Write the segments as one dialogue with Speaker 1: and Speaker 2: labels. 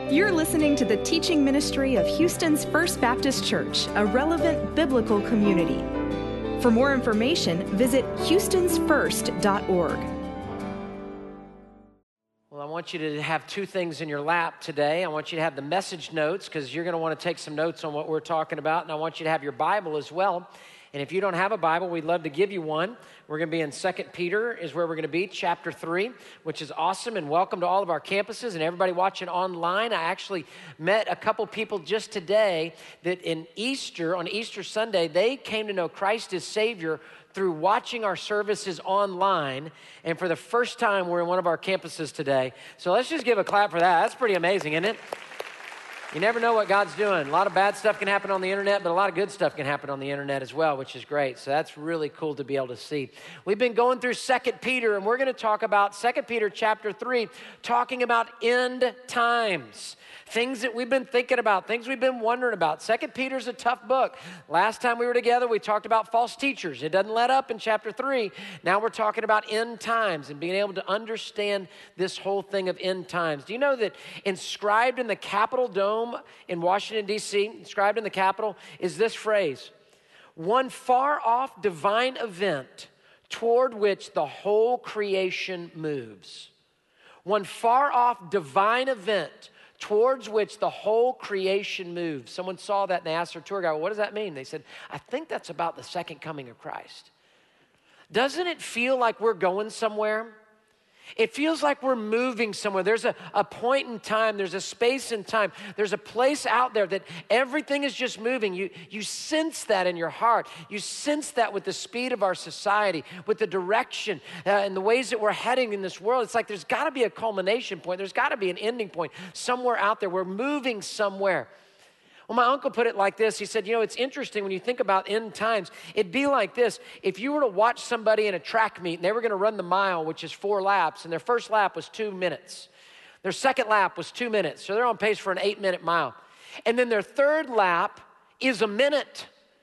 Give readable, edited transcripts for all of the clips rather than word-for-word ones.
Speaker 1: You're listening to the teaching ministry of Houston's First Baptist Church, a relevant biblical community. For more information, visit houstonsfirst.org.
Speaker 2: Well, I want you to have two things in your lap today. I want you to have the message notes because you're going to want to take some notes on what we're talking about, and I want you to have your Bible as well. And if you don't have a Bible, we'd love to give you one. We're going to be in 2 Peter is where we're going to be, chapter 3, which is awesome. And welcome to all of our campuses and everybody watching online. I actually met a couple people just today that on Easter Sunday, they came to know Christ as Savior through watching our services online. And for the first time, we're in one of our campuses today. So let's just give a clap for that. That's pretty amazing, isn't it? You never know what God's doing. A lot of bad stuff can happen on the internet, but a lot of good stuff can happen on the internet as well, which is great. So that's really cool to be able to see. We've been going through 2 Peter, and we're going to talk about 2 Peter chapter 3, talking about end times. Things that we've been thinking about, things we've been wondering about. 2 Peter's a tough book. Last time we were together, we talked about false teachers. It doesn't let up in chapter 3. Now we're talking about end times and being able to understand this whole thing of end times. Do you know that inscribed in the Capitol Dome in Washington, D.C., inscribed in the Capitol, is this phrase: one far-off divine event toward which the whole creation moves. One far-off divine event towards which the whole creation moves. Someone saw that and they asked their tour guide, well, what does that mean? They said, I think that's about the second coming of Christ. Doesn't it feel like we're going somewhere? It feels like we're moving somewhere. There's a point in time, there's a space in time, there's a place out there that everything is just moving. You sense that in your heart. You sense that with the speed of our society, with the direction and the ways that we're heading in this world. It's like there's got to be a culmination point. There's got to be an ending point somewhere out there. We're moving somewhere. Well, my uncle put it like this. He said, it's interesting when you think about end times. It'd be like this. If you were to watch somebody in a track meet and they were going to run the mile, which is 4 laps, and their first lap was 2 minutes. Their second lap was 2 minutes. So they're on pace for an 8-minute mile. And then their third lap is a minute.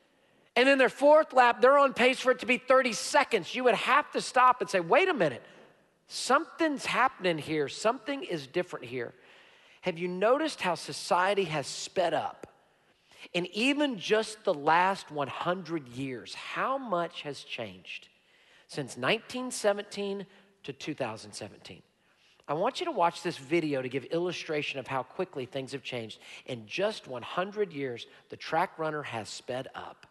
Speaker 2: And then their fourth lap, they're on pace for it to be 30 seconds. You would have to stop and say, wait a minute. Something's happening here. Something is different here. Have you noticed how society has sped up? And even just the last 100 years, how much has changed since 1917 to 2017? I want you to watch this video to give illustration of how quickly things have changed. In just 100 years, the track runner has sped up.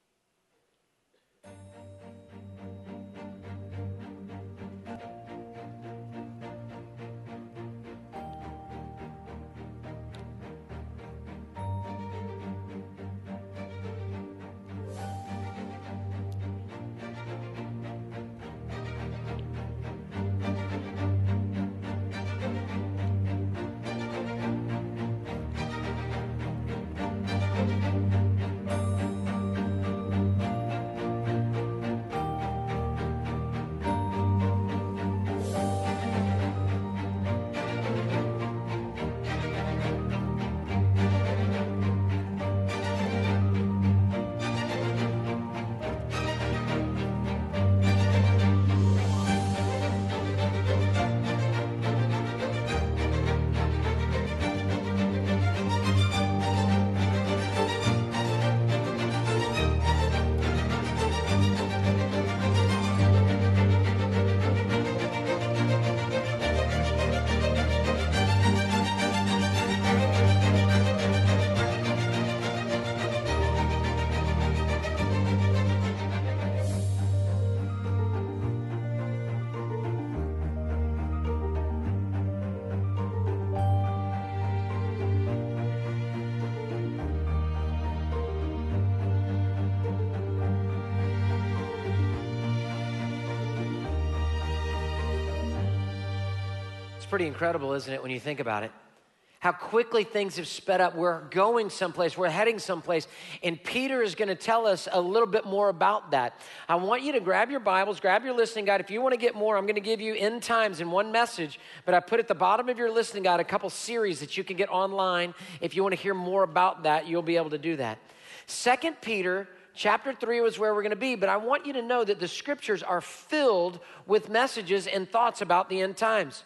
Speaker 2: Pretty incredible, isn't it, when you think about it? How quickly things have sped up. We're going someplace. We're heading someplace. And Peter is going to tell us a little bit more about that. I want you to grab your Bibles, grab your listening guide. If you want to get more, I'm going to give you end times in one message. But I put at the bottom of your listening guide a couple series that you can get online. If you want to hear more about that, you'll be able to do that. 2 Peter chapter 3 was where we're going to be. But I want you to know that the scriptures are filled with messages and thoughts about the end times.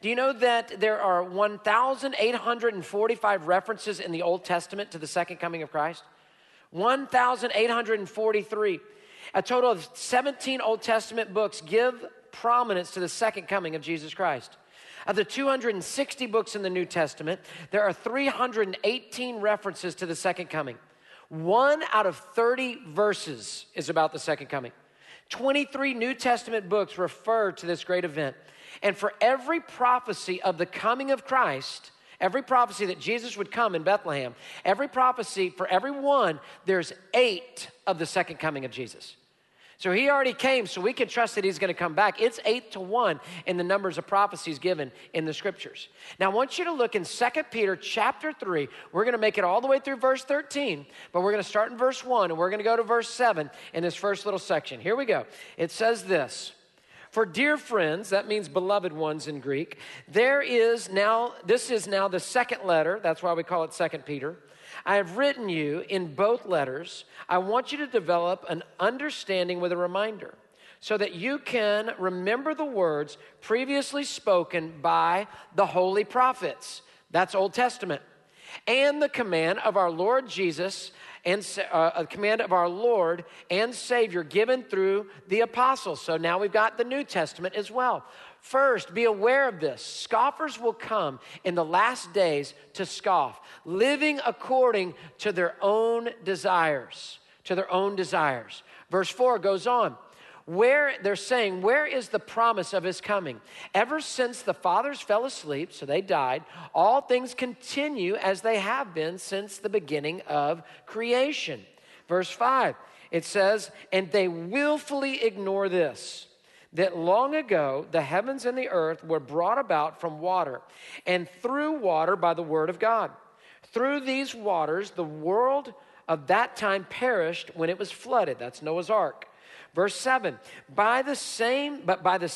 Speaker 2: Do you know that there are 1,845 references in the Old Testament to the second coming of Christ? 1,843. A total of 17 Old Testament books give prominence to the second coming of Jesus Christ. Of the 260 books in the New Testament, there are 318 references to the second coming. 1 out of 30 verses is about the second coming. 23 New Testament books refer to this great event. And for every prophecy of the coming of Christ, every prophecy that Jesus would come in Bethlehem, every prophecy, for every one, there's 8 of the second coming of Jesus. So he already came, so we can trust that he's going to come back. It's 8-1 in the numbers of prophecies given in the scriptures. Now, I want you to look in 2 Peter chapter 3. We're going to make it all the way through verse 13, but we're going to start in verse 1, and we're going to go to verse 7 in this first little section. Here we go. It says this: "For dear friends," that means beloved ones in Greek, this is now the second letter, that's why we call it 2 Peter. "I have written you in both letters. I want you to develop an understanding with a reminder so that you can remember the words previously spoken by the holy prophets." That's Old Testament. "And the command of our Lord Jesus and a command of our Lord and Savior given through the apostles." So now we've got the New Testament as well. "First, be aware of this. Scoffers will come in the last days to scoff, living according to their own desires." To their own desires. Verse 4 goes on. They're saying, "Where is the promise of his coming? Ever since the fathers fell asleep," so they died, "all things continue as they have been since the beginning of creation." Verse 5, it says, "And they willfully ignore this, that long ago the heavens and the earth were brought about from water, and through water by the word of God. Through these waters the world of that time perished when it was flooded." That's Noah's Ark. Verse 7, by the same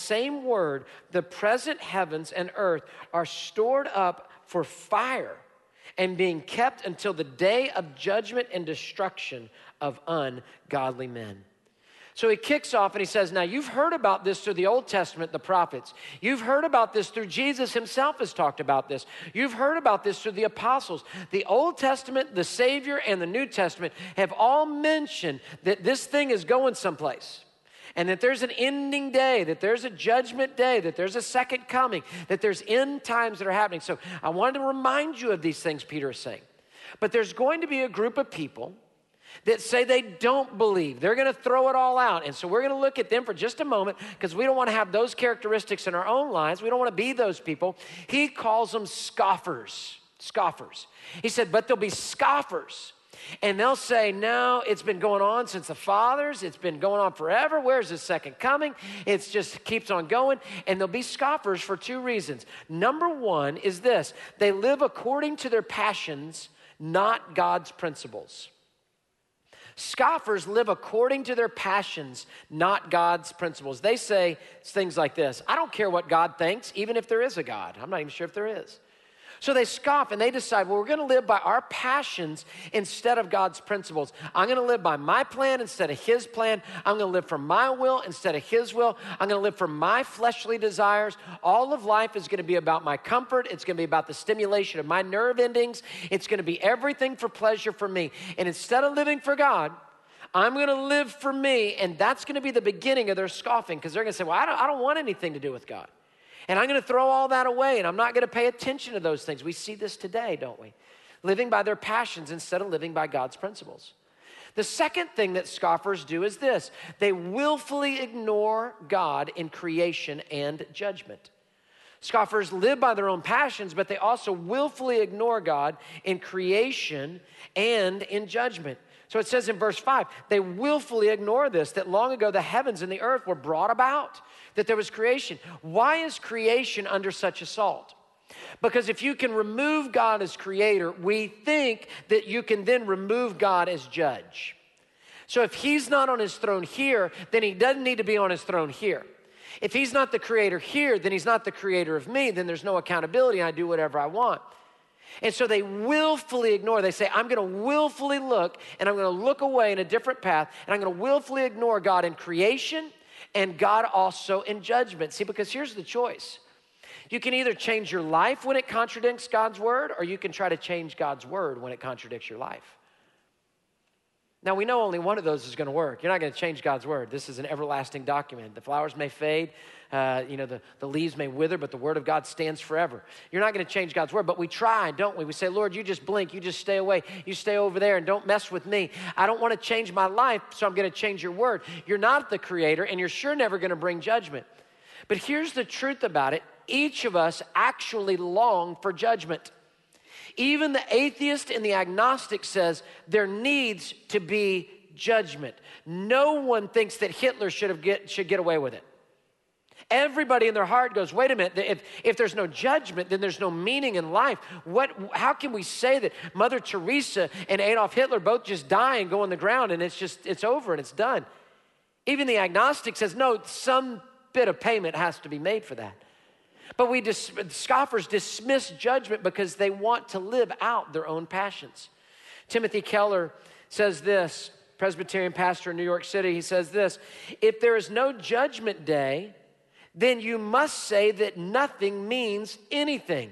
Speaker 2: word, the present heavens and earth are stored up for fire and being kept until the day of judgment and destruction of ungodly men." So he kicks off and he says, now you've heard about this through the Old Testament, the prophets. You've heard about this through Jesus himself has talked about this. You've heard about this through the apostles. The Old Testament, the Savior, and the New Testament have all mentioned that this thing is going someplace. And that there's an ending day, that there's a judgment day, that there's a second coming, that there's end times that are happening. So I wanted to remind you of these things Peter is saying. But there's going to be a group of people that say they don't believe. They're going to throw it all out. And so we're going to look at them for just a moment because we don't want to have those characteristics in our own lives. We don't want to be those people. He calls them scoffers. Scoffers. He said, but there'll be scoffers. And they'll say, no, it's been going on since the fathers. It's been going on forever. Where's the second coming? It just keeps on going. And there'll be scoffers for two reasons. Number one is this. They live according to their passions, not God's principles. Scoffers live according to their passions, not God's principles. They say things like this: I don't care what God thinks, even if there is a God. I'm not even sure if there is. So they scoff and they decide, well, we're going to live by our passions instead of God's principles. I'm going to live by my plan instead of his plan. I'm going to live for my will instead of his will. I'm going to live for my fleshly desires. All of life is going to be about my comfort. It's going to be about the stimulation of my nerve endings. It's going to be everything for pleasure for me. And instead of living for God, I'm going to live for me. And that's going to be the beginning of their scoffing, because they're going to say, well, I don't want anything to do with God. And I'm going to throw all that away, and I'm not going to pay attention to those things. We see this today, don't we? Living by their passions instead of living by God's principles. The second thing that scoffers do is this: they willfully ignore God in creation and judgment. Scoffers live by their own passions, but they also willfully ignore God in creation and in judgment. So it says in verse 5, they willfully ignore this, that long ago the heavens and the earth were brought about, that there was creation. Why is creation under such assault? Because if you can remove God as creator, we think that you can then remove God as judge. So if he's not on his throne here, then he doesn't need to be on his throne here. If he's not the creator here, then he's not the creator of me. Then there's no accountability and I do whatever I want. And so they willfully ignore. They say, I'm going to willfully look, and I'm going to look away in a different path, and I'm going to willfully ignore God in creation and God also in judgment. See, because here's the choice. You can either change your life when it contradicts God's word, or you can try to change God's word when it contradicts your life. Now, we know only one of those is going to work. You're not going to change God's word. This is an everlasting document. The flowers may fade, the leaves may wither, but the word of God stands forever. You're not going to change God's word, but we try, don't we? We say, Lord, you just blink. You just stay away. You stay over there and don't mess with me. I don't want to change my life, so I'm going to change your word. You're not the creator, and you're sure never going to bring judgment. But here's the truth about it. Each of us actually long for judgment. Even the atheist and the agnostic says there needs to be judgment. No one thinks that Hitler should get away with it. Everybody in their heart goes, wait a minute, if there's no judgment, then there's no meaning in life. How can we say that Mother Teresa and Adolf Hitler both just die and go on the ground and it's over and it's done? Even the agnostic says, no, some bit of payment has to be made for that. But scoffers dismiss judgment because they want to live out their own passions. Timothy Keller says this, Presbyterian pastor in New York City, he says this, if there is no judgment day, then you must say that nothing means anything.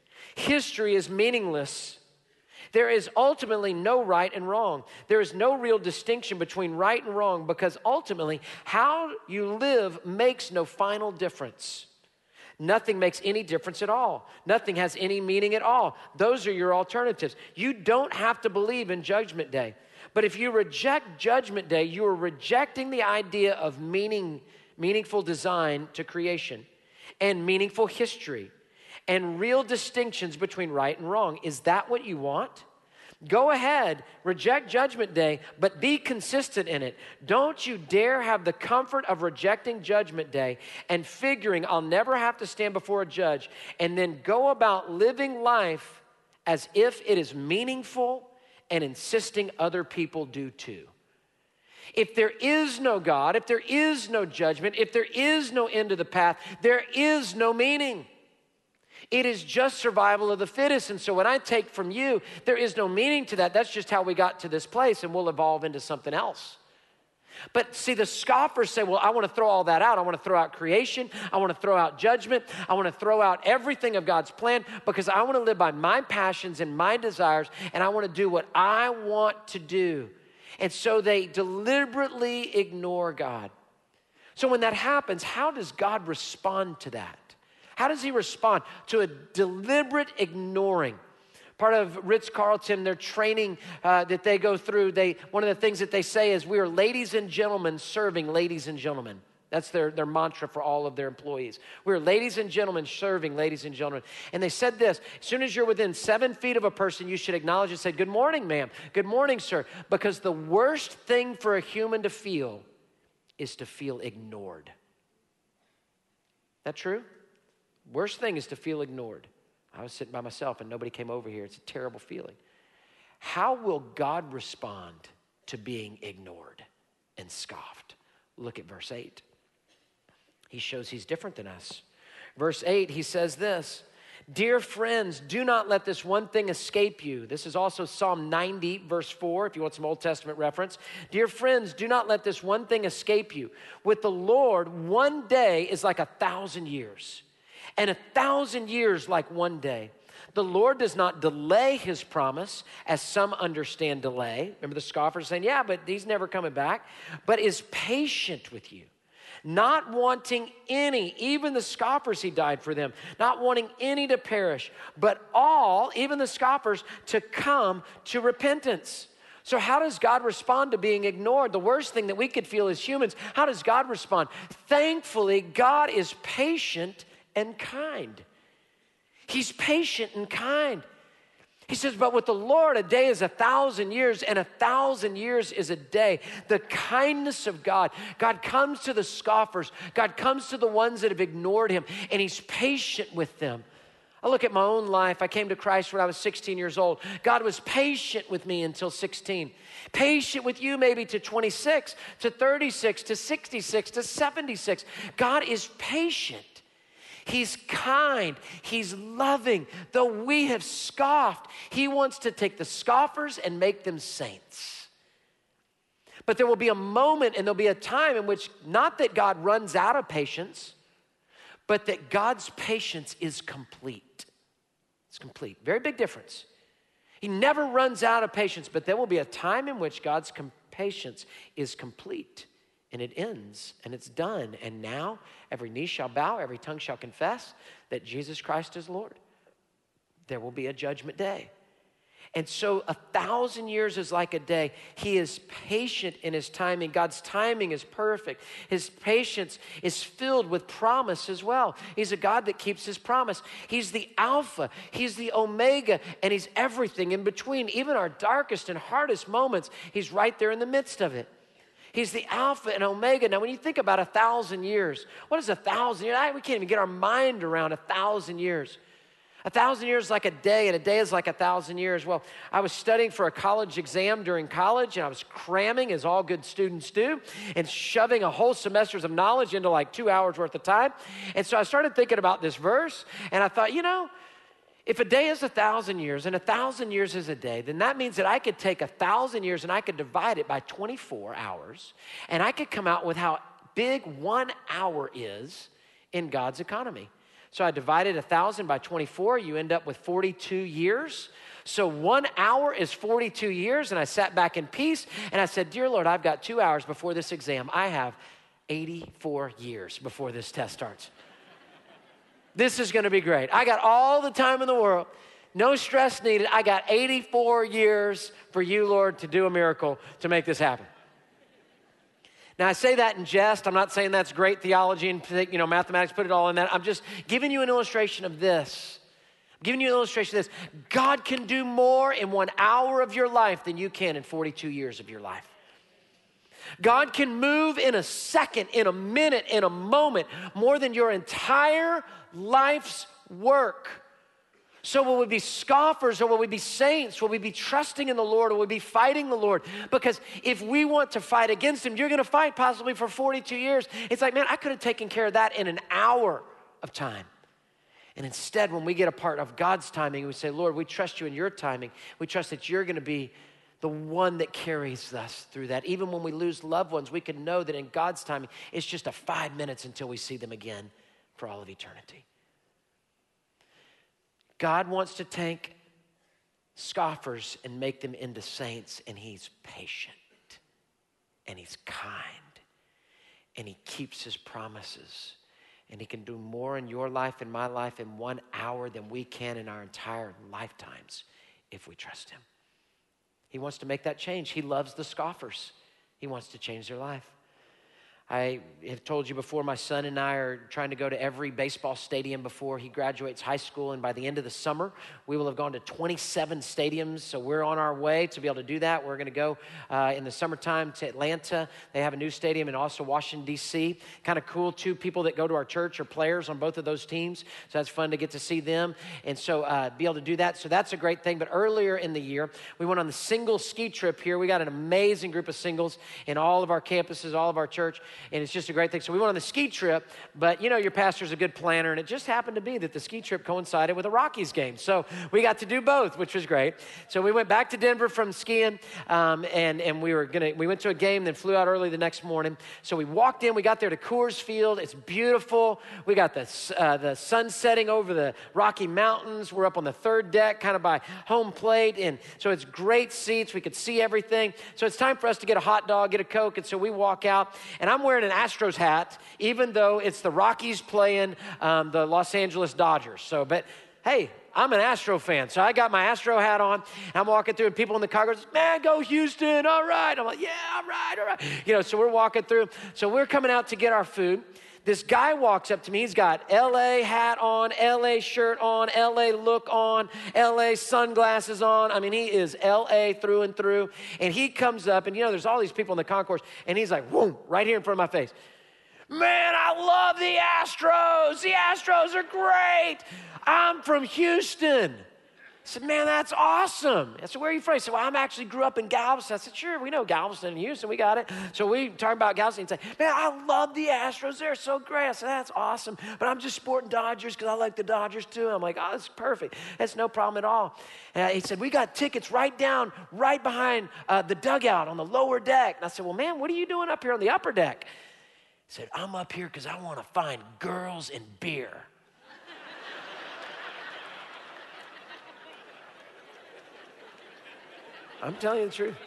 Speaker 2: History is meaningless. There is ultimately no right and wrong. There is no real distinction between right and wrong because ultimately how you live makes no final difference. Nothing makes any difference at all. Nothing has any meaning at all. Those are your alternatives. You don't have to believe in Judgment Day. But if you reject Judgment Day, you are rejecting the idea of meaningful design to creation and meaningful history and real distinctions between right and wrong. Is that what you want? Go ahead, reject Judgment Day, but be consistent in it. Don't you dare have the comfort of rejecting Judgment Day and figuring I'll never have to stand before a judge and then go about living life as if it is meaningful and insisting other people do too. If there is no God, if there is no judgment, if there is no end to the path, there is no meaning. It is just survival of the fittest. And so when I take from you, there is no meaning to that. That's just how we got to this place, and we'll evolve into something else. But see, the scoffers say, well, I want to throw all that out. I want to throw out creation. I want to throw out judgment. I want to throw out everything of God's plan because I want to live by my passions and my desires, and I want to do what I want to do. And so they deliberately ignore God. So when that happens, how does God respond to that? How does he respond to a deliberate ignoring? Part of Ritz-Carlton, their training that they go through, one of the things that they say is, we are ladies and gentlemen serving ladies and gentlemen. That's their mantra for all of their employees. We're ladies and gentlemen serving ladies and gentlemen. And they said this, as soon as you're within 7 feet of a person, you should acknowledge and say, good morning, ma'am. Good morning, sir. Because the worst thing for a human to feel is to feel ignored. That true? Worst thing is to feel ignored. I was sitting by myself and nobody came over here. It's a terrible feeling. How will God respond to being ignored and scoffed? Look at verse 8. He shows he's different than us. Verse 8, he says this, dear friends, do not let this one thing escape you. This is also Psalm 90, verse 4, if you want some Old Testament reference. Dear friends, do not let this one thing escape you. With the Lord, one day is like 1,000 years. And 1,000 years like one day. The Lord does not delay his promise, as some understand delay. Remember the scoffers saying, yeah, but he's never coming back. But is patient with you, not wanting any, even the scoffers, he died for them, not wanting any to perish, but all, even the scoffers, to come to repentance. So how does God respond to being ignored? The worst thing that we could feel as humans, how does God respond? Thankfully, God is patient and kind. He's patient and kind. He says, but with the Lord, a day is 1,000 years, and 1,000 years is a day. The kindness of God. God comes to the scoffers. God comes to the ones that have ignored him, and he's patient with them. I look at my own life. I came to Christ when I was 16 years old. God was patient with me until 16. Patient with you maybe to 26, to 36, to 66, to 76. God is patient. He's kind. He's loving. Though we have scoffed, he wants to take the scoffers and make them saints. But there will be a moment and there'll be a time in which not that God runs out of patience, but that God's patience is complete. It's complete. Very big difference. He never runs out of patience, but there will be a time in which God's patience is complete, and it ends, and it's done. And now every knee shall bow, every tongue shall confess that Jesus Christ is Lord. There will be a judgment day. And so 1,000 years is like a day. He is patient in his timing. God's timing is perfect. His patience is filled with promise as well. He's a God that keeps his promise. He's the Alpha, he's the Omega, and he's everything in between. Even our darkest and hardest moments, he's right there in the midst of it. He's the Alpha and Omega. Now, when you think about 1,000 years, what is 1,000 years? We can't even get our mind around 1,000 years. 1,000 years is like a day, and a day is like 1,000 years. Well, I was studying for a college exam during college, and I was cramming, as all good students do, and shoving a whole semester's of knowledge into like 2 hours worth of time. And so I started thinking about this verse, and I thought, if a day is 1,000 years, and 1,000 years is a day, then that means that I could take 1,000 years and I could divide it by 24 hours, and I could come out with how big 1 hour is in God's economy. So I divided 1,000 by 24. You end up with 42 years. So 1 hour is 42 years. And I sat back in peace and I said, dear Lord, I've got 2 hours before this exam. I have 84 years before this test starts. This is going to be great. I got all the time in the world. No stress needed. I got 84 years for you, Lord, to do a miracle to make this happen. Now, I say that in jest. I'm not saying that's great theology and, mathematics, put it all in that. I'm just giving you an illustration of this. I'm giving you an illustration of this. God can do more in 1 hour of your life than you can in 42 years of your life. God can move in a second, in a minute, in a moment, more than your entire life's work. So will we be scoffers, or will we be saints? Will we be trusting in the Lord, or will we be fighting the Lord? Because if we want to fight against him, you're going to fight possibly for 42 years. It's like, man, I could have taken care of that in an hour of time. And instead, when we get a part of God's timing, we say, Lord, we trust you in your timing. We trust that you're going to be the one that carries us through that. Even when we lose loved ones, we can know that in God's timing, it's just 5 minutes until we see them again for all of eternity. God wants to take scoffers and make them into saints, and he's patient, and he's kind, and he keeps his promises, and he can do more in your life and my life in 1 hour than we can in our entire lifetimes if we trust him. He wants to make that change. He loves the scoffers. He wants to change their life. I have told you before, my son and I are trying to go to every baseball stadium before he graduates high school, and by the end of the summer, we will have gone to 27 stadiums, so we're on our way to be able to do that. We're going to go in the summertime to Atlanta. They have a new stadium, and also Washington, D.C. Kind of cool, too. People that go to our church are players on both of those teams, so that's fun to get to see them, and so be able to do that. So that's a great thing. But earlier in the year, we went on the single ski trip here. We got an amazing group of singles in all of our campuses, all of our church, and it's just a great thing. So we went on the ski trip, but your pastor's a good planner, and it just happened to be that the ski trip coincided with a Rockies game. So we got to do both, which was great. So we went back to Denver from skiing, and we went to a game, then flew out early the next morning. So we walked in, we got there to Coors Field. It's beautiful. We got the sun setting over the Rocky Mountains. We're up on the third deck, kind of by home plate, and so it's great seats. We could see everything. So it's time for us to get a hot dog, get a Coke, and so we walk out, and I'm wearing an Astros hat, even though it's the Rockies playing the Los Angeles Dodgers. So, but hey, I'm an Astro fan, so I got my Astro hat on. I'm walking through, and people in the car goes, man, go Houston, all right. I'm like, yeah, all right. So we're walking through. So we're coming out to get our food. This guy walks up to me. He's got L.A. hat on, L.A. shirt on, L.A. look on, L.A. sunglasses on. I mean, he is L.A. through and through. And he comes up, and there's all these people in the concourse, and he's like, whoom, right here in front of my face. Man, I love the Astros. The Astros are great. I'm from Houston. I said, man, that's awesome. I said, where are you from? He said, well, I actually grew up in Galveston. I said, sure, we know Galveston and Houston. We got it. So we talked about Galveston. He'd say, man, I love the Astros. They're so great. I said, that's awesome. But I'm just sporting Dodgers because I like the Dodgers too. I'm like, oh, that's perfect. That's no problem at all. And he said, we got tickets right behind the dugout on the lower deck. And I said, well, man, what are you doing up here on the upper deck? Said, I'm up here because I want to find girls and beer. I'm telling you the truth.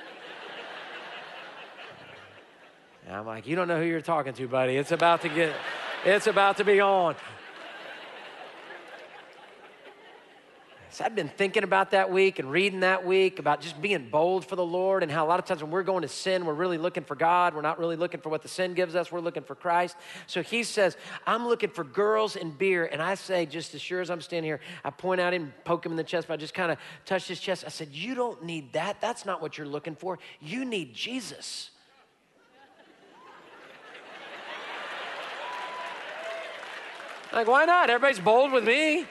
Speaker 2: And I'm like, you don't know who you're talking to, buddy. It's about to be on. So I've been thinking about that week and reading that week about just being bold for the Lord and how a lot of times when we're going to sin, we're really looking for God. We're not really looking for what the sin gives us. We're looking for Christ. So he says, I'm looking for girls and beer. And I say, just as sure as I'm standing here, I point at him, poke him in the chest, but I just kind of touched his chest. I said, you don't need that. That's not what you're looking for. You need Jesus. Like, why not? Everybody's bold with me.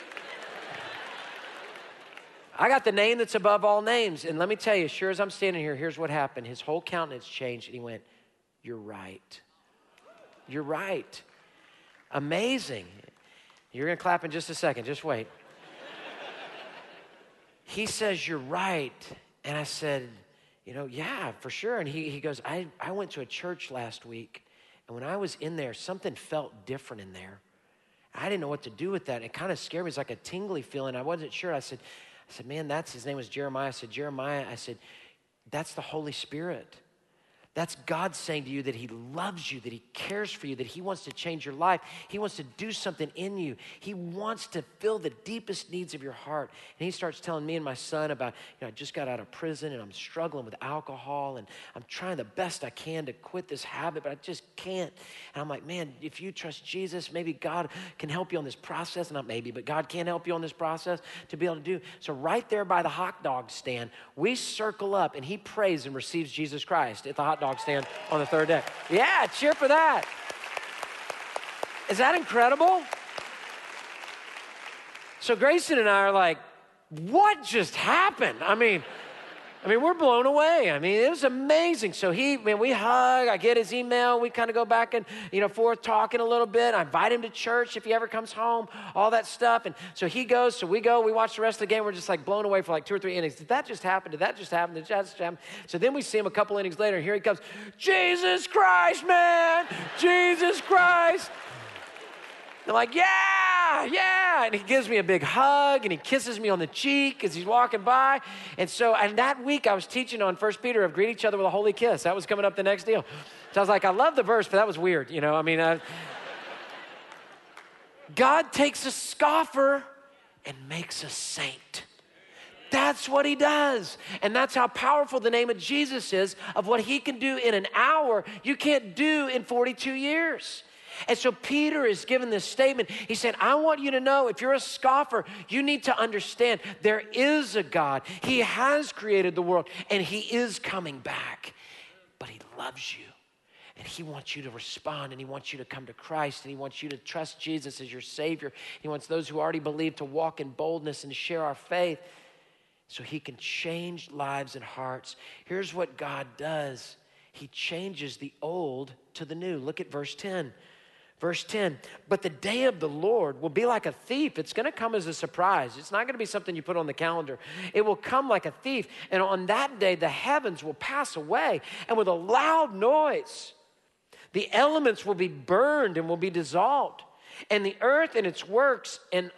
Speaker 2: I got the name that's above all names. And let me tell you, sure as I'm standing here, here's what happened. His whole countenance changed, and he went, you're right. You're right. Amazing. You're going to clap in just a second. Just wait. He says, you're right. And I said, yeah, for sure. And he goes, I went to a church last week, and when I was in there, something felt different in there. I didn't know what to do with that. It kind of scared me. It was like a tingly feeling. I wasn't sure. I said, man, his name was Jeremiah. I said, Jeremiah, that's the Holy Spirit. That's God saying to you that he loves you, that he cares for you, that he wants to change your life. He wants to do something in you. He wants to fill the deepest needs of your heart. And he starts telling me and my son about, I just got out of prison and I'm struggling with alcohol and I'm trying the best I can to quit this habit, but I just can't. And I'm like, man, if you trust Jesus, maybe God can help you on this process. Not maybe, but God can help you on this process to be able to do. So right there by the hot dog stand, we circle up and he prays and receives Jesus Christ at the hot dog stand on the third day. Yeah, cheer for that. Is that incredible? So Grayson and I are like, what just happened? I mean, we're blown away. It was amazing. So we hug, I get his email, we kind of go back and, forth talking a little bit. I invite him to church if he ever comes home, all that stuff. And so he goes, so we go, we watch the rest of the game. We're just like blown away for like 2 or 3 innings. Did that just happen? Did that just happen? Did that just happen? So then we see him a couple innings later and here he comes, Jesus Christ, man, Jesus Christ. I'm like, yeah. And he gives me a big hug and he kisses me on the cheek as he's walking by. And that week I was teaching on 1 Peter of greet each other with a holy kiss. That was coming up the next deal. So I was like, I love the verse, but that was weird. God takes a scoffer and makes a saint. That's what he does. And that's how powerful the name of Jesus is, of what he can do in an hour, you can't do in 42 years. And so Peter is given this statement. He said, I want you to know, if you're a scoffer, you need to understand there is a God. He has created the world and he is coming back, but he loves you. And he wants you to respond and he wants you to come to Christ and he wants you to trust Jesus as your Savior. He wants those who already believe to walk in boldness and to share our faith so he can change lives and hearts. Here's what God does. He changes the old to the new. Look at verse 10. Verse 10, but the day of the Lord will be like a thief. It's going to come as a surprise. It's not going to be something you put on the calendar. It will come like a thief. And on that day, the heavens will pass away. And with a loud noise, the elements will be burned and will be dissolved. And the earth and its works and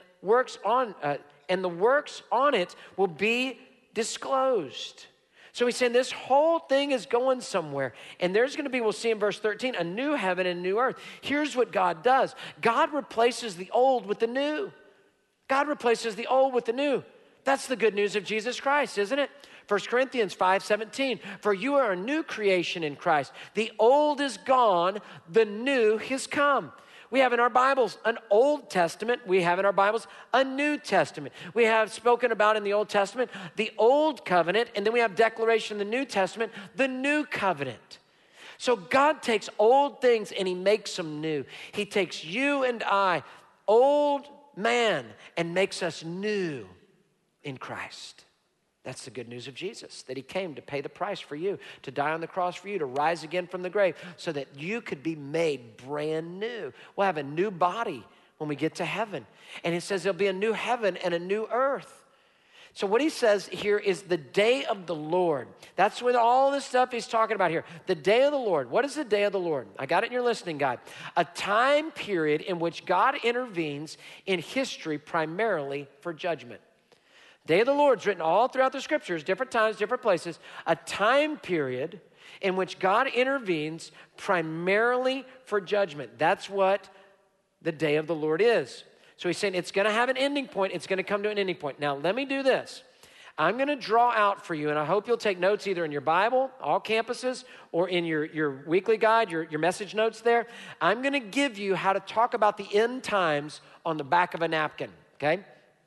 Speaker 2: the works on it will be disclosed. So he's saying this whole thing is going somewhere. And there's going to be, we'll see in verse 13, a new heaven and a new earth. Here's what God does. God replaces the old with the new. God replaces the old with the new. That's the good news of Jesus Christ, isn't it? 1 Corinthians 5:17, for you are a new creation in Christ. The old is gone, the new has come. We have in our Bibles an Old Testament. We have in our Bibles a New Testament. We have spoken about in the Old Testament the Old Covenant, and then we have declaration in the New Testament, the New Covenant. So God takes old things and he makes them new. He takes you and I, old man, and makes us new in Christ. That's the good news of Jesus, that he came to pay the price for you, to die on the cross for you, to rise again from the grave so that you could be made brand new. We'll have a new body when we get to heaven. And it says there'll be a new heaven and a new earth. So what he says here is the day of the Lord. That's what all this stuff he's talking about here. The day of the Lord. What is the day of the Lord? I got it in your listening guide. A time period in which God intervenes in history primarily for judgment. Day of the Lord's written all throughout the scriptures, different times, different places. A time period in which God intervenes primarily for judgment. That's what the day of the Lord is. So he's saying it's going to have an ending point. It's going to come to an ending point. Now, let me do this. I'm going to draw out for you, and I hope you'll take notes either in your Bible, all campuses, or in your weekly guide, your message notes there. I'm going to give you how to talk about the end times on the back of a napkin, okay?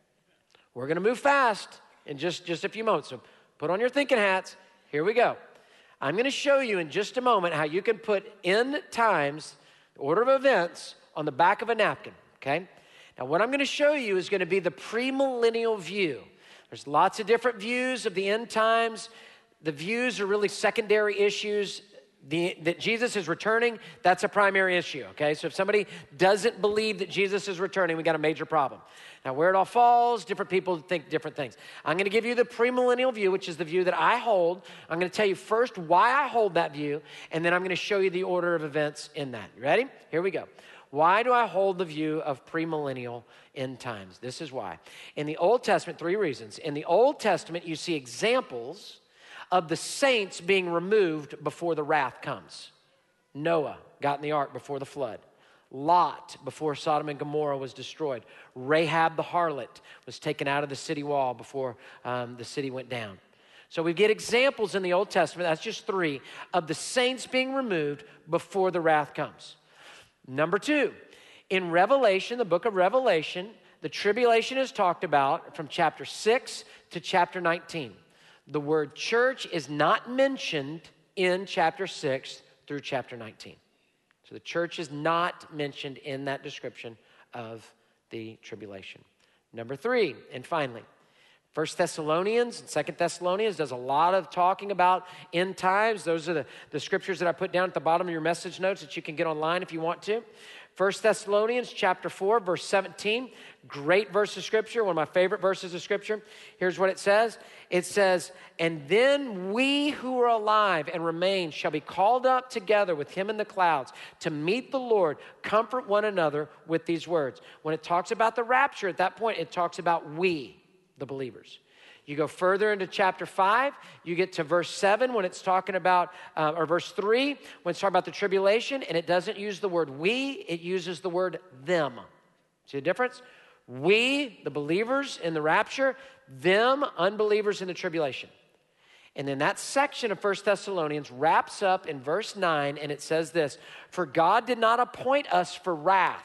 Speaker 2: We're going to move fast in just a few moments. So put on your thinking hats. Here we go. I'm going to show you in just a moment how you can put end times, the order of events, on the back of a napkin, okay? Now, what I'm going to show you is going to be the premillennial view. There's lots of different views of the end times. The views are really secondary issues. That Jesus is returning, that's a primary issue, okay? So if somebody doesn't believe that Jesus is returning, we got a major problem. Now, where it all falls, different people think different things. I'm going to give you the premillennial view, which is the view that I hold. I'm going to tell you first why I hold that view, and then I'm going to show you the order of events in that. You ready? Here we go. Why do I hold the view of premillennial end times? This is why. In the Old Testament, 3 reasons. In the Old Testament, you see examples of the saints being removed before the wrath comes. Noah got in the ark before the flood. Lot before Sodom and Gomorrah was destroyed. Rahab the harlot was taken out of the city wall before the city went down. So we get examples in the Old Testament, that's just 3, of the saints being removed before the wrath comes. Number 2, in Revelation, the book of Revelation, the tribulation is talked about from chapter 6 to chapter 19. The word church is not mentioned in chapter 6 through chapter 19. So the church is not mentioned in that description of the tribulation. Number 3, and finally, 1 Thessalonians and 2 Thessalonians does a lot of talking about end times. Those are the scriptures that I put down at the bottom of your message notes that you can get online if you want to. 1 Thessalonians chapter 4, verse 17, great verse of scripture, one of my favorite verses of scripture. Here's what it says. It says, and then we who are alive and remain shall be called up together with him in the clouds to meet the Lord, comfort one another with these words. When it talks about the rapture, at that point, it talks about we, the believers. You go further into chapter 5, you get to verse 7 when it's talking about, or verse 3, when it's talking about the tribulation, and it doesn't use the word we, it uses the word them. See the difference? We, the believers in the rapture, them, unbelievers in the tribulation. And then that section of 1 Thessalonians wraps up in verse 9, and it says this, for God did not appoint us for wrath,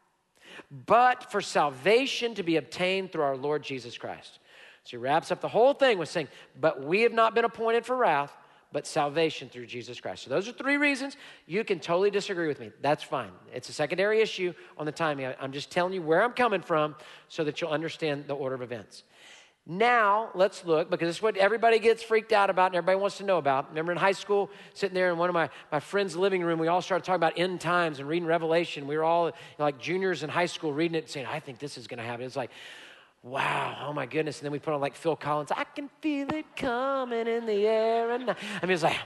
Speaker 2: but for salvation to be obtained through our Lord Jesus Christ. So he wraps up the whole thing with saying, but we have not been appointed for wrath, but salvation through Jesus Christ. So those are 3 reasons. You can totally disagree with me. That's fine. It's a secondary issue on the timing. I'm just telling you where I'm coming from so that you'll understand the order of events. Now, let's look, because this is what everybody gets freaked out about and everybody wants to know about. Remember in high school, sitting there in one of my friends' living room, we all started talking about end times and reading Revelation. We were all like juniors in high school reading it and saying, I think this is going to happen. It's like, wow, oh my goodness. And then we put on like Phil Collins, I can feel it coming in the air. And I mean, it's like,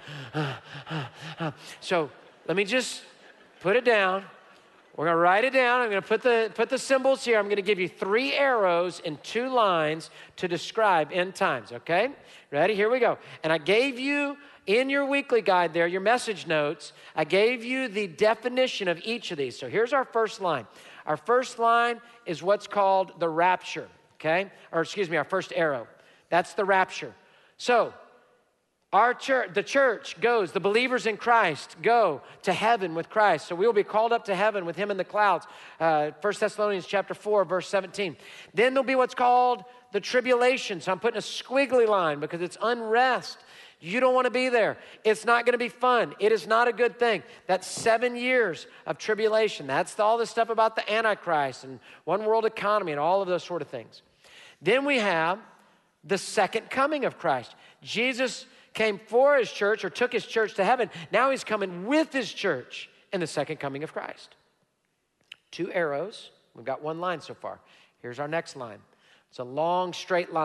Speaker 2: So let me just put it down. We're going to write it down. I'm going to put the symbols here. I'm going to give you 3 arrows and 2 lines to describe end times, okay? Ready? Here we go. And I gave you in your weekly guide there, your message notes, I gave you the definition of each of these. So here's our first line. Our first line is what's called the rapture, okay? Or excuse me, our first arrow. That's the rapture. So our church, the church goes, the believers in Christ go to heaven with Christ. So we will be called up to heaven with him in the clouds. 1 Thessalonians chapter 4, verse 17. Then there'll be what's called the tribulation. So I'm putting a squiggly line because it's unrest. You don't want to be there. It's not going to be fun. It is not a good thing. That's 7 years of tribulation. That's all this stuff about the Antichrist and one world economy and all of those sort of things. Then we have the second coming of Christ. Jesus came for his church or took his church to heaven. Now he's coming with his church in the second coming of Christ. 2 arrows. We've got 1 line so far. Here's our next line. It's a long straight line.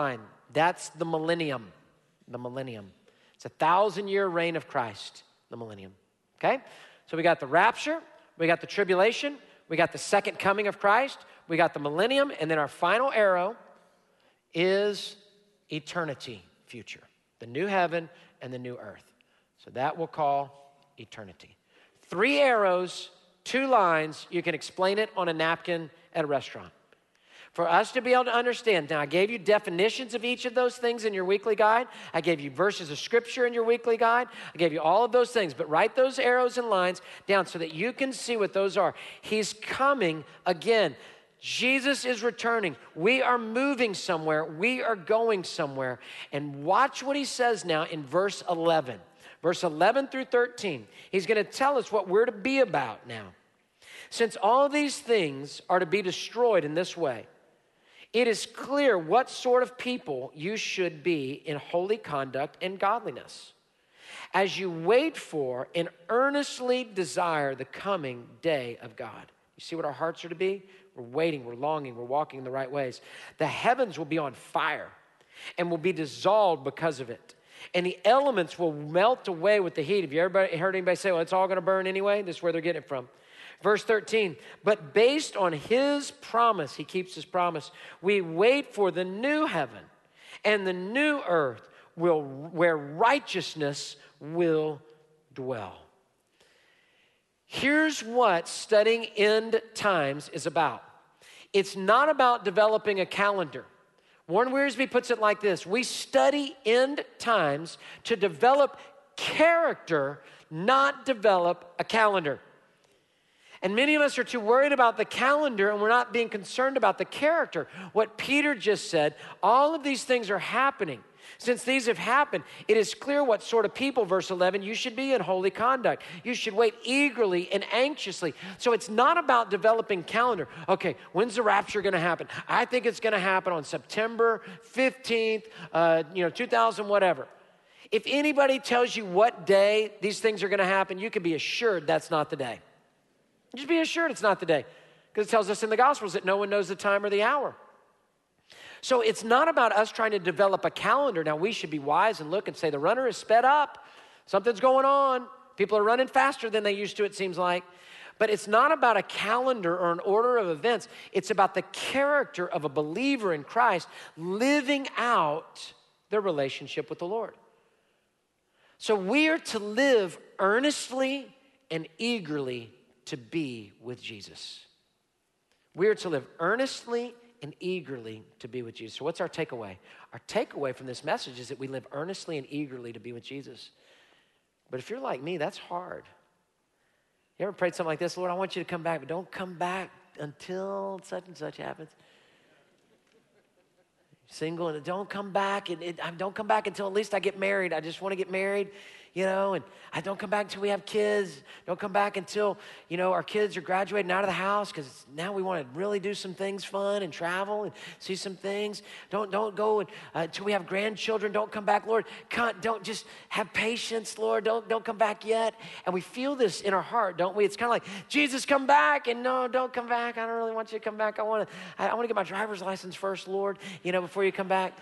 Speaker 2: That's the millennium. The millennium. It's a 1,000-year reign of Christ, the millennium. Okay? So we got the rapture, we got the tribulation, we got the second coming of Christ, we got the millennium, and then our final arrow is eternity future. The new heaven and the new earth. So that we'll call eternity. 3 arrows, 2 lines. You can explain it on a napkin at a restaurant. For us to be able to understand, now I gave you definitions of each of those things in your weekly guide. I gave you verses of scripture in your weekly guide. I gave you all of those things, but write those arrows and lines down so that you can see what those are. He's coming again. Jesus is returning. We are moving somewhere. We are going somewhere. And watch what he says now in verse 11. Verse 11 through 13. He's going to tell us what we're to be about now. Since all these things are to be destroyed in this way, it is clear what sort of people you should be in holy conduct and godliness, as you wait for and earnestly desire the coming day of God. You see what our hearts are to be? We're waiting, we're longing, we're walking in the right ways. The heavens will be on fire and will be dissolved because of it. And the elements will melt away with the heat. Have you ever heard anybody say, well, it's all going to burn anyway? This is where they're getting it from. Verse 13, but based on his promise, he keeps his promise, we wait for the new heaven and the new earth where righteousness will dwell. Here's what studying end times is about. It's not about developing a calendar. Warren Wiersbe puts it like this: we study end times to develop character, not develop a calendar. And many of us are too worried about the calendar and we're not being concerned about the character. What Peter just said, all of these things are happening. Since these have happened, it is clear what sort of people, verse 11, you should be in holy conduct. You should wait eagerly and anxiously. So it's not about developing calendar. Okay, when's the rapture going to happen? I think it's going to happen on September 15th, 2000, whatever. If anybody tells you what day these things are going to happen, you can be assured that's not the day. Just be assured it's not the day, because it tells us in the Gospels that no one knows the time or the hour. So it's not about us trying to develop a calendar. Now, we should be wise and look and say, the runner is sped up. Something's going on. People are running faster than they used to, it seems like. But it's not about a calendar or an order of events. It's about the character of a believer in Christ living out their relationship with the Lord. So we are to live earnestly and eagerly to be with Jesus. We are to live earnestly and eagerly to be with Jesus. So what's our takeaway? Our takeaway from this message is that we live earnestly and eagerly to be with Jesus. But if you're like me, that's hard. You ever prayed something like this? Lord, I want you to come back, but don't come back until such and such happens. Single, and don't come back, and don't come back until at least I get married. I just want to get married, and I don't come back until we have kids. Don't come back until, our kids are graduating out of the house, because now we want to really do some things fun and travel and see some things. Don't go until we have grandchildren. Don't come back, Lord. Don't just have patience, Lord. Don't come back yet. And we feel this in our heart, don't we? It's kind of like, Jesus, come back. And no, don't come back. I don't really want you to come back. I want to get my driver's license first, Lord, before you come back.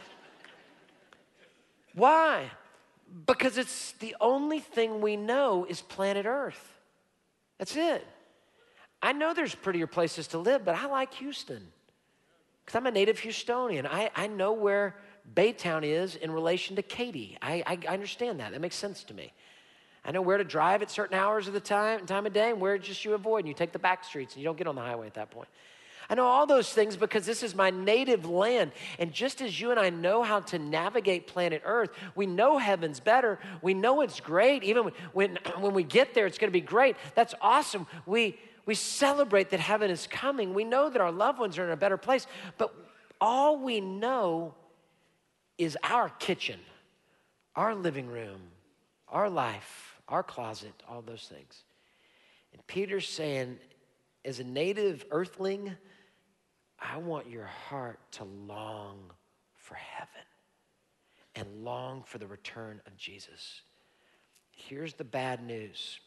Speaker 2: Why? Because it's the only thing we know is planet Earth. That's it. I know there's prettier places to live, but I like Houston because I'm a native Houstonian. I know where Baytown is in relation to Katy. I understand that. That makes sense to me. I know where to drive at certain hours of the time of day and where just you avoid. And you take the back streets and you don't get on the highway at that point. I know all those things because this is my native land. And just as you and I know how to navigate planet Earth, we know heaven's better. We know it's great. Even when we get there, it's going to be great. That's awesome. We celebrate that heaven is coming. We know that our loved ones are in a better place. But all we know is our kitchen, our living room, our life, our closet, all those things. And Peter's saying, as a native earthling, I want your heart to long for heaven and long for the return of Jesus. Here's the bad news.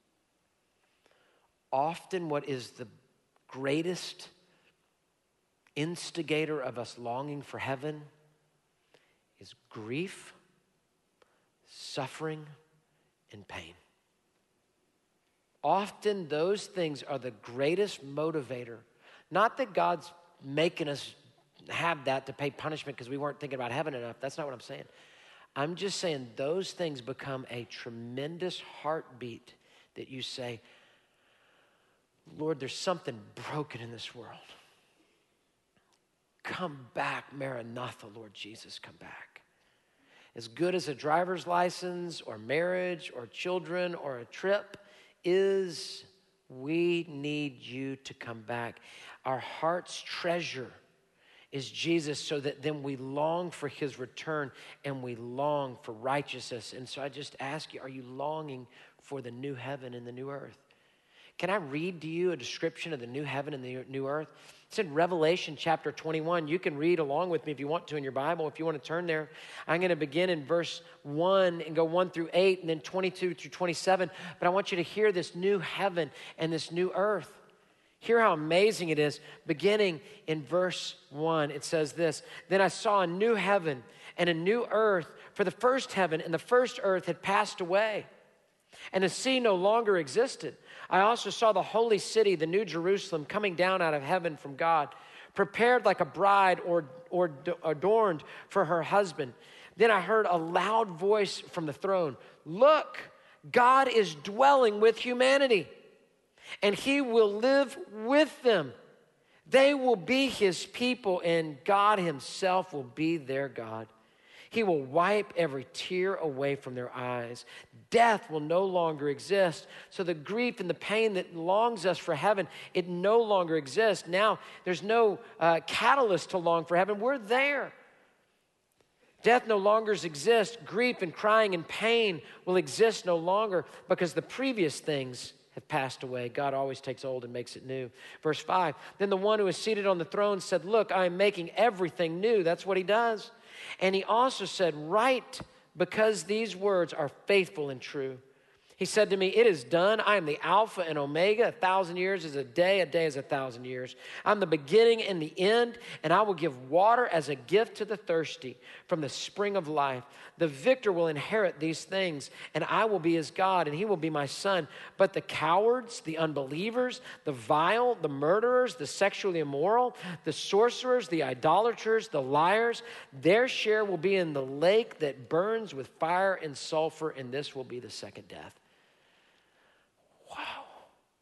Speaker 2: Often what is the greatest instigator of us longing for heaven is grief, suffering, and pain. Often those things are the greatest motivator. Not that God's making us have that to pay punishment because we weren't thinking about heaven enough. That's not what I'm saying. I'm just saying those things become a tremendous heartbeat that you say, Lord, there's something broken in this world. Come back, Maranatha, Lord Jesus, come back. As good as a driver's license or marriage or children or a trip is, we need you to come back. Our heart's treasure is Jesus, so that then we long for his return and we long for righteousness. And so I just ask you, are you longing for the new heaven and the new earth? Can I read to you a description of the new heaven and the new earth? It's in Revelation chapter 21. You can read along with me if you want to in your Bible. If you want to turn there, I'm going to begin in verse 1 and go 1 through 8 and then 22 through 27. But I want you to hear this new heaven and this new earth. Hear how amazing it is. Beginning in verse 1, it says this, "Then I saw a new heaven and a new earth, for the first heaven and the first earth had passed away, and the sea no longer existed. I also saw the holy city, the new Jerusalem, coming down out of heaven from God, prepared like a bride or adorned for her husband. Then I heard a loud voice from the throne, 'Look, God is dwelling with humanity, and he will live with them. They will be his people, and God himself will be their God. He will wipe every tear away from their eyes. Death will no longer exist.' So the grief and the pain that longs us for heaven, it no longer exists. Now there's no catalyst to long for heaven. We're there. Death no longer exists. Grief and crying and pain will exist no longer because the previous things have passed away. God always takes old and makes it new." Verse 5, "Then the one who is seated on the throne said, 'Look, I am making everything new.'" That's what he does. "And he also said, 'Write, because these words are faithful and true.' He said to me, 'It is done. I am the Alpha and Omega. 1,000 years is a day is 1,000 years. I'm the beginning and the end, and I will give water as a gift to the thirsty from the spring of life. The victor will inherit these things, and I will be his God, and he will be my son. But the cowards, the unbelievers, the vile, the murderers, the sexually immoral, the sorcerers, the idolaters, the liars, their share will be in the lake that burns with fire and sulfur, and this will be the second death." Wow.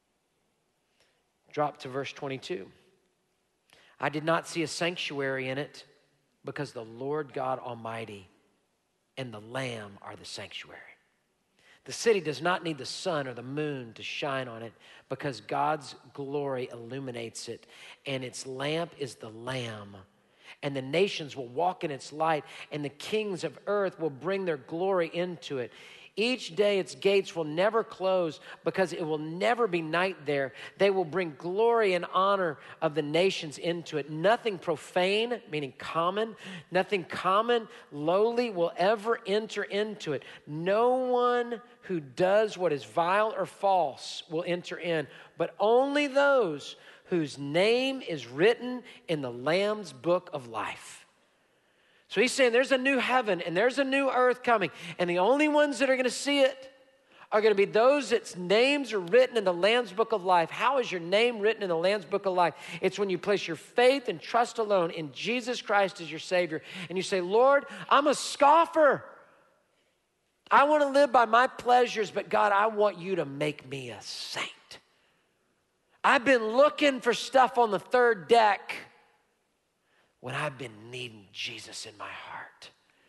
Speaker 2: Drop to verse 22. "I did not see a sanctuary in it, because the Lord God Almighty and the Lamb are the sanctuary. The city does not need the sun or the moon to shine on it, because God's glory illuminates it, and its lamp is the Lamb. And the nations will walk in its light, and the kings of earth will bring their glory into it. Each day its gates will never close, because it will never be night there. They will bring glory and honor of the nations into it. Nothing profane," meaning common, "nothing common, lowly will ever enter into it. No one who does what is vile or false will enter in, but only those whose name is written in the Lamb's book of life." So he's saying there's a new heaven and there's a new earth coming, and the only ones that are going to see it are going to be those that's names are written in the Lamb's book of life. How is your name written in the Lamb's book of life? It's when you place your faith and trust alone in Jesus Christ as your Savior, and you say, "Lord, I'm a scoffer. I want to live by my pleasures, but God, I want you to make me a saint. I've been looking for stuff on the third deck when I've been needing Jesus in my heart.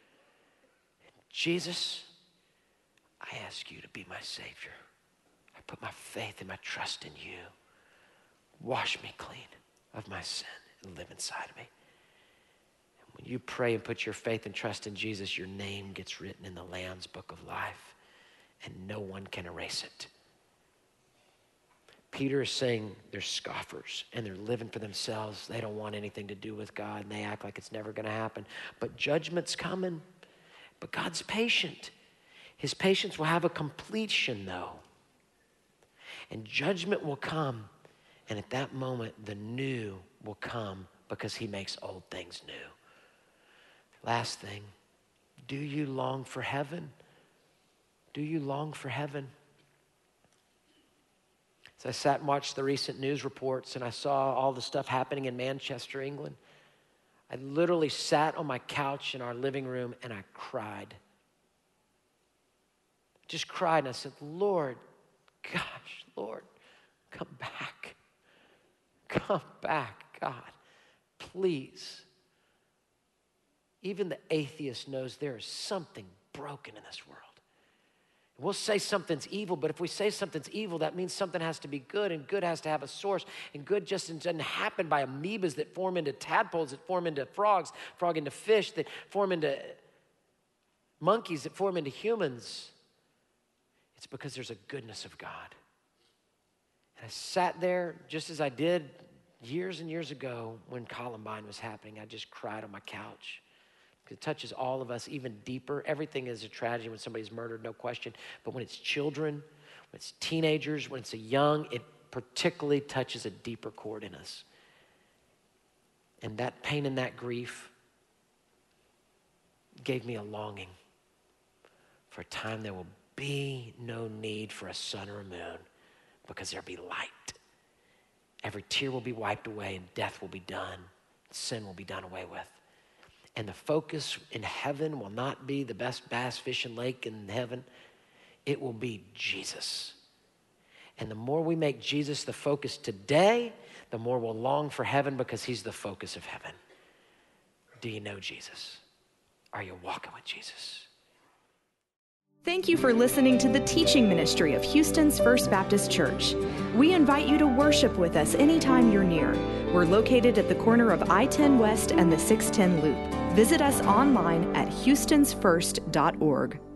Speaker 2: Jesus, I ask you to be my Savior. I put my faith and my trust in you. Wash me clean of my sin and live inside of me." And when you pray and put your faith and trust in Jesus, your name gets written in the Lamb's book of life, and no one can erase it. Peter is saying they're scoffers and they're living for themselves. They don't want anything to do with God, and they act like it's never going to happen. But judgment's coming. But God's patient. His patience will have a completion, though. And judgment will come. And at that moment, the new will come, because he makes old things new. Last thing, Do you long for heaven? Do you long for heaven? As I sat and watched the recent news reports and I saw all the stuff happening in Manchester, England, I literally sat on my couch in our living room and I cried. Just cried and I said, Lord, gosh, Lord, come back. Come back, God, please. Even the atheist knows there is something broken in this world. We'll say something's evil, but if we say something's evil, that means something has to be good, and good has to have a source. And good just doesn't happen by amoebas that form into tadpoles, that form into frogs, frog into fish, that form into monkeys, that form into humans. It's because there's a goodness of God. And I sat there just as I did years and years ago when Columbine was happening. I just cried on my couch. It touches all of us even deeper. Everything is a tragedy when somebody's murdered, no question. But when it's children, when it's teenagers, when it's a young, it particularly touches a deeper chord in us. And that pain and that grief gave me a longing for a time there will be no need for a sun or a moon because there'll be light. Every tear will be wiped away and death will be done. Sin will be done away with. And the focus in heaven will not be the best bass fishing lake in heaven. It will be Jesus. And the more we make Jesus the focus today, the more we'll long for heaven because he's the focus of heaven. Do you know Jesus? Are you walking with Jesus?
Speaker 1: Thank you for listening to the teaching ministry of Houston's First Baptist Church. We invite you to worship with us anytime you're near. We're located at the corner of I-10 West and the 610 Loop. Visit us online at houstonsfirst.org.